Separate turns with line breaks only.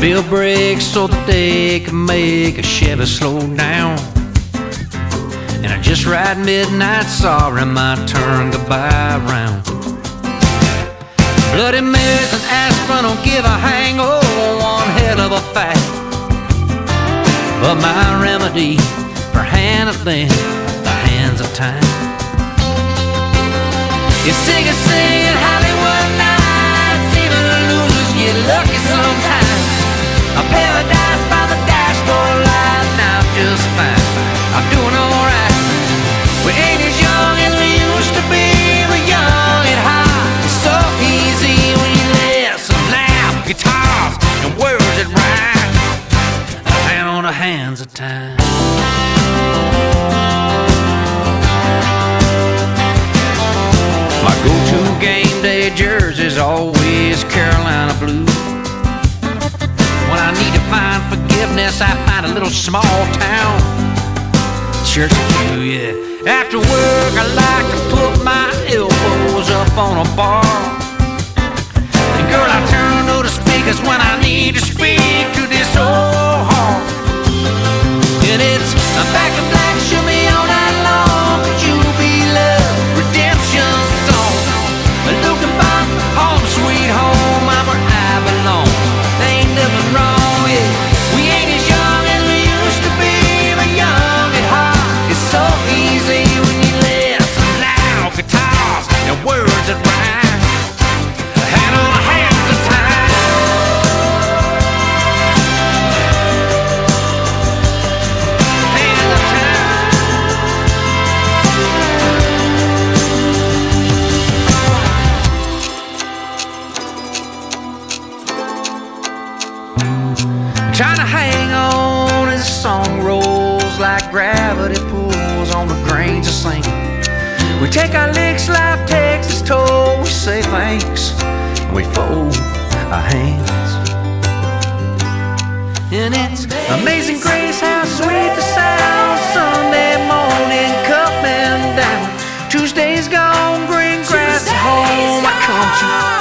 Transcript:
Bill brakes so that they can make a Chevy slow down. And I just ride midnight, sorry, my turn goodbye round. Bloody Marys and aspirin don't give a hang, oh, one hell of a fact. But my remedy for handling the hands of time. You sing it Hollywood nights, even losers get lucky sometimes. A paradise by the dashboard light, now I'm just fine. I'm doing alright. We ain't as young as we used to be. We're young and high. It's so easy when you listen loud guitars and words that rhyme. A hand on the hands of time. My go-to game day jersey's always Carolina blue. When I need to find forgiveness, I find a little small town church or two, yeah. After work, I like to put my elbows up on a bar. And girl, I turn to the speakers when I need to speak to this old heart. And it's a back in black, show me all night long. Could you be love, redemption song? Looking back, home sweet home, I'm where I belong. There ain't nothing wrong, yeah. We ain't as young as we used to be, but young at heart. It's so easy when you listen loud guitars and words that rhyme. A hand on the hands of time. Hands of time. Trying to hang on as the song rolls like gravity pulls on the grains of sand. We take our licks, life takes its toll. We say thanks, and we fold our hands. And it's amazing grace how sweet the sound. Sunday morning coming down. Tuesday's gone, green grass at home. I come to